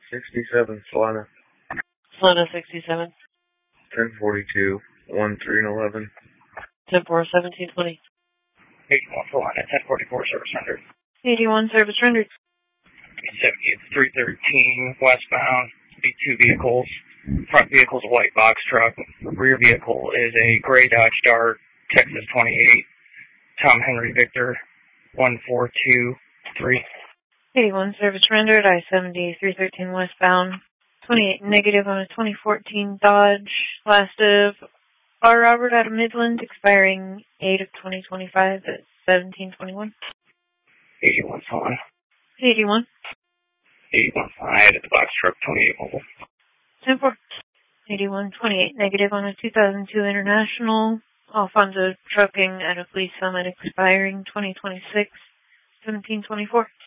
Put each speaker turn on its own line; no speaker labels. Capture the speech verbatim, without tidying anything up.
sixty-seven, Solana.
Solana sixty-seven.
ten forty-two, one three and eleven.
ten four, seventeen twenty.
eighty-one, Solana, ten forty-four, service rendered.
eighty-one, service rendered.
seventy, three thirteen, westbound, B two vehicles. Front vehicle is a white box truck. Rear vehicle is a gray Dodge Dart, Texas twenty-eight. Tom Henry Victor, one four two three.
eighty-one, service rendered. I seventy, three thirteen westbound. twenty-eight negative on a twenty fourteen Dodge. Last of R. Robert out of Midland, expiring eight of twenty twenty-five at seventeen twenty-one.
eighty-one, Solana.
eighty-one.
eighty-one, I added the box truck, twenty-eight mobile.
ten four. eighty-one, twenty-eight negative on a two thousand two International. Alfonso Trucking out of Lee Summit, expiring twenty twenty-six, seventeen twenty-four.